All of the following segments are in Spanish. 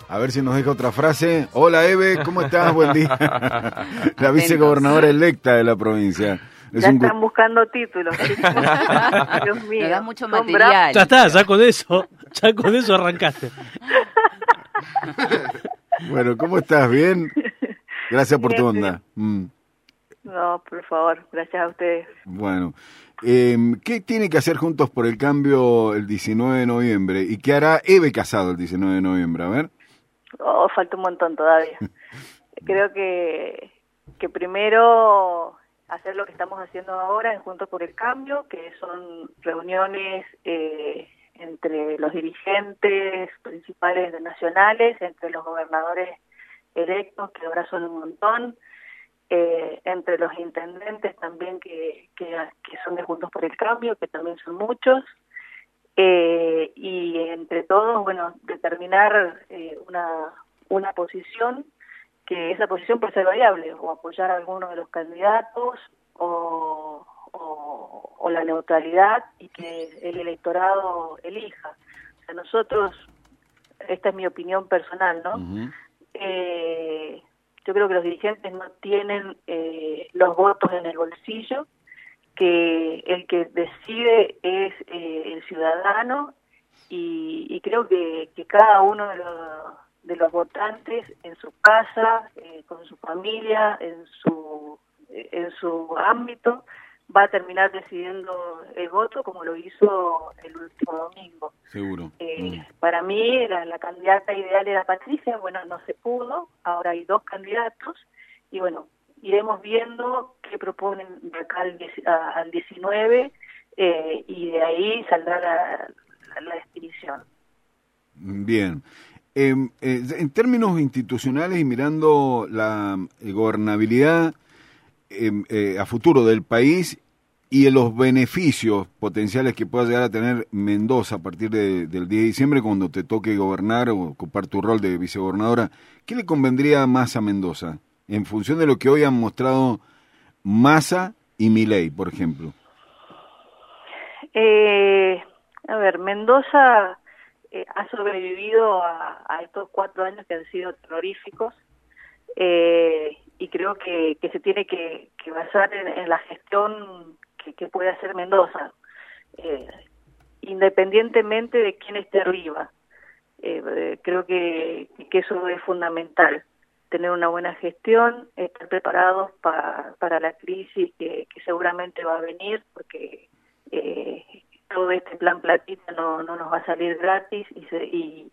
A ver si nos deja otra frase. Hola, Eve, ¿cómo estás? Buen día. La vicegobernadora electa de la provincia. Ya están buscando títulos. Dios mío. Me da mucho material. Ya está, ya con eso arrancaste. Bueno, ¿cómo estás? ¿Bien? Gracias por tu onda. No, por favor, gracias a ustedes. Bueno, ¿qué tiene que hacer Juntos por el Cambio el 19 de noviembre? ¿Y qué hará Eve Casado el 19 de noviembre? A ver. Oh, falta un montón todavía. Creo que primero hacer lo que estamos haciendo ahora en Juntos por el Cambio, que son reuniones entre los dirigentes principales nacionales, entre los gobernadores electos, que ahora son un montón, entre los intendentes también que son de Juntos por el Cambio, que también son muchos, y entre todos, bueno, determinar una posición, que esa posición puede ser variable, o apoyar a alguno de los candidatos, o la neutralidad, y que el electorado elija. O sea, nosotros, esta es mi opinión personal, ¿no? Uh-huh. Yo creo que los dirigentes no tienen los votos en el bolsillo, que el que decide es el ciudadano, y creo que cada uno de los votantes en su casa, con su familia, en su ámbito, va a terminar decidiendo el voto, como lo hizo el último domingo. Seguro. Para mí la candidata ideal era Patricia. Bueno, no se pudo, ahora hay dos candidatos, y bueno, iremos viendo qué proponen de acá al 19, y de ahí saldrá la definición. Bien. En términos institucionales y mirando la gobernabilidad a futuro del país y los beneficios potenciales que pueda llegar a tener Mendoza a partir del 10 de diciembre, cuando te toque gobernar o ocupar tu rol de vicegobernadora, ¿qué le convendría más a Mendoza en función de lo que hoy han mostrado Massa y Milei, por ejemplo? A ver, Mendoza ha sobrevivido a estos 4 años que han sido terroríficos, y creo que se tiene que basar en la gestión que puede hacer Mendoza, independientemente de quién esté arriba. Creo que eso es fundamental, tener una buena gestión, estar preparados para la crisis que seguramente va a venir, porque todo este plan platita no nos va a salir gratis, y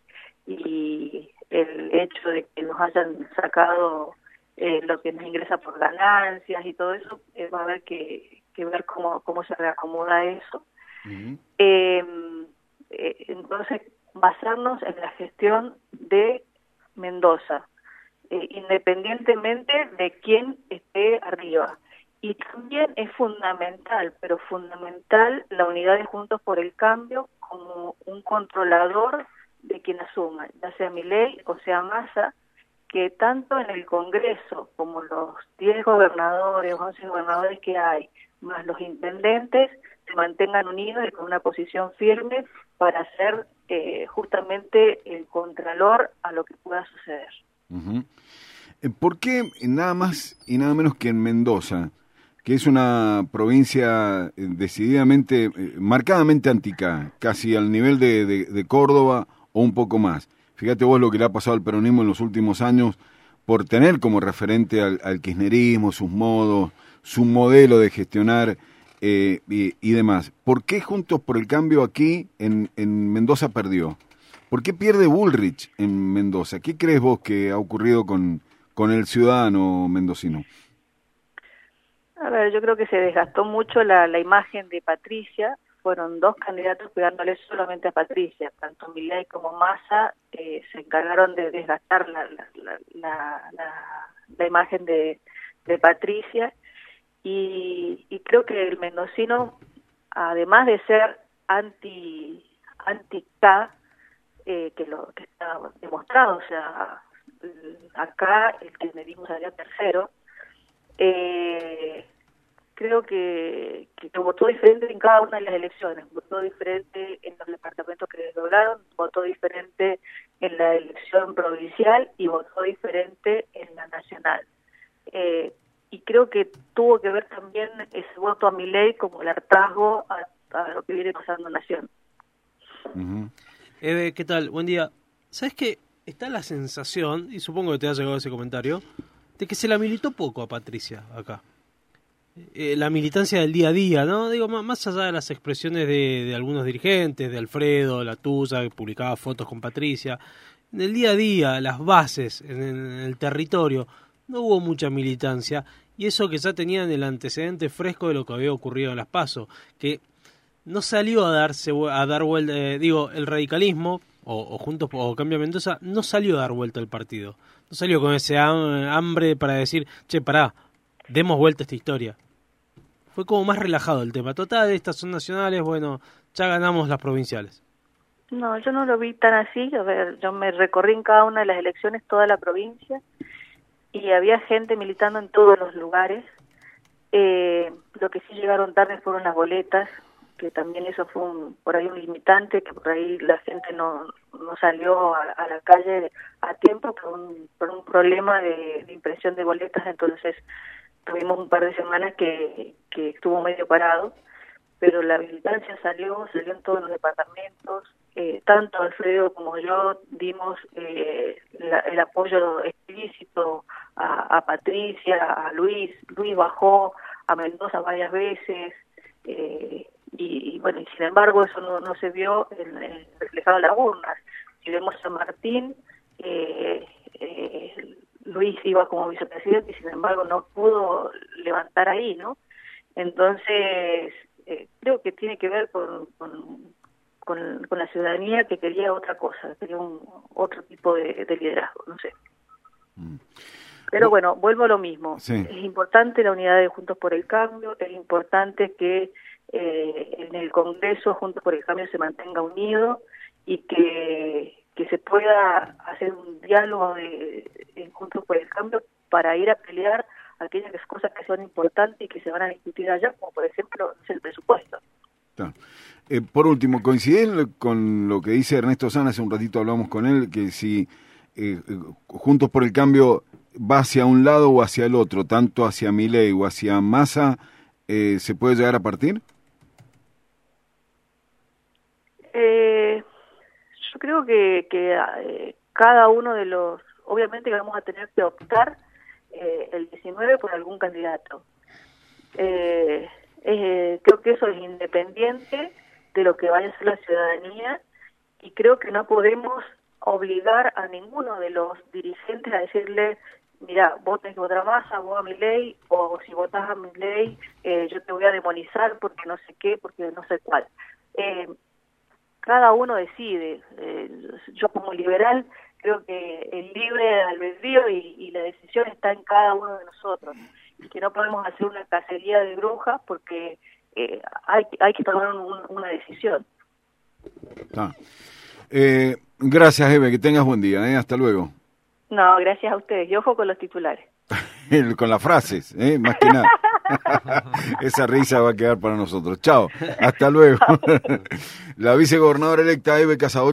el hecho de que nos hayan sacado lo que nos ingresa por ganancias y todo eso, va a haber que ver cómo se reacomoda eso. Uh-huh. Entonces, basarnos en la gestión de Mendoza, independientemente de quién esté arriba. Y también es fundamental, pero fundamental, la unidad de Juntos por el Cambio como un controlador de quien asuma, ya sea Milei o sea Massa, que tanto en el Congreso como los 10 gobernadores, 11 gobernadores que hay, más los intendentes, se mantengan unidos y con una posición firme para ser justamente el contralor a lo que pueda suceder. Uh-huh. ¿Por qué nada más y nada menos que en Mendoza, que es una provincia decididamente, marcadamente antica, casi al nivel de Córdoba o un poco más? Fíjate vos lo que le ha pasado al peronismo en los últimos años por tener como referente al kirchnerismo, sus modos, su modelo de gestionar y demás. ¿Por qué Juntos por el Cambio aquí en Mendoza perdió? ¿Por qué pierde Bullrich en Mendoza? ¿Qué crees vos que ha ocurrido con el ciudadano mendocino? A ver, yo creo que se desgastó mucho la imagen de Patricia. Fueron 2 candidatos cuidándole solamente a Patricia. Tanto Milei como Massa se encargaron de desgastar la imagen de Patricia. Y creo que el mendocino, además de ser anti-K, que está demostrado, o sea, acá el kirchnerismo salió tercero, creo que votó diferente en cada una de las elecciones, votó diferente en los departamentos que desdoblaron, votó diferente en la elección provincial y votó diferente en la nacional. Y creo que tuvo que ver también ese voto a Milei como el hartazgo a lo que viene pasando en Nación. Uh-huh. Eve, ¿qué tal? Buen día. ¿Sabes qué? Está la sensación, y supongo que te ha llegado ese comentario, de que se la militó poco a Patricia acá. La militancia del día a día, ¿no? Digo, más allá de las expresiones de algunos dirigentes, de Alfredo, la Tusa, que publicaba fotos con Patricia, en el día a día, las bases, en el territorio, no hubo mucha militancia, y eso que ya tenían el antecedente fresco de lo que había ocurrido en las PASO, que no salió a dar vuelta, el radicalismo, o Juntos o Cambio Mendoza, no salió a dar vuelta al partido, no salió con ese hambre para decir, che, pará, demos vuelta a esta historia. Fue como más relajado el tema. Total, estas son nacionales, bueno, ya ganamos las provinciales. No, yo no lo vi tan así. A ver, yo me recorrí en cada una de las elecciones toda la provincia y había gente militando en todos los lugares. Lo que sí llegaron tarde fueron las boletas, que también eso fue por ahí un limitante, que por ahí la gente no salió a la calle a tiempo por un problema de impresión de boletas. Entonces tuvimos un par de semanas que estuvo medio parado, pero la militancia salió en todos los departamentos. Tanto Alfredo como yo dimos el apoyo explícito a Patricia, a Luis bajó a Mendoza varias veces, y bueno, y sin embargo eso no se vio reflejado en las urnas. Si vemos a Martín, Luis iba como vicepresidente y sin embargo no pudo levantar ahí, ¿no? Entonces creo que tiene que ver con la ciudadanía que quería otra cosa, quería otro tipo de liderazgo, no sé. Pero bueno, vuelvo a lo mismo. Sí. Es importante la unidad de Juntos por el Cambio, es importante que en el Congreso Juntos por el Cambio se mantenga unido y que se pueda hacer un diálogo en Juntos por el Cambio para ir a pelear aquellas cosas que son importantes y que se van a discutir allá, como por ejemplo el presupuesto. Claro. Por último, ¿coincide con lo que dice Ernesto Sanz? Hace un ratito hablamos con él, que si Juntos por el Cambio va hacia un lado o hacia el otro, tanto hacia Milei o hacia Massa, ¿se puede llegar a partir? Yo creo que cada uno de los... Obviamente que vamos a tener que optar el 19 por algún candidato. Creo que eso es independiente de lo que vaya a ser la ciudadanía, y creo que no podemos obligar a ninguno de los dirigentes a decirle, mira, vos tenés que votar a Massa, vos a Milei, o si votás a Milei, yo te voy a demonizar porque no sé qué, porque no sé cuál. Cada uno decide. Yo como liberal creo que el libre albedrío y la decisión está en cada uno de nosotros, y que no podemos hacer una cacería de brujas porque hay que tomar una decisión. Gracias, Eve, que tengas buen día, hasta luego. No, gracias a ustedes, y ojo con los titulares. Con las frases, más que nada. Esa risa va a quedar para nosotros. Chao, hasta luego. La vicegobernadora electa Eve Casador.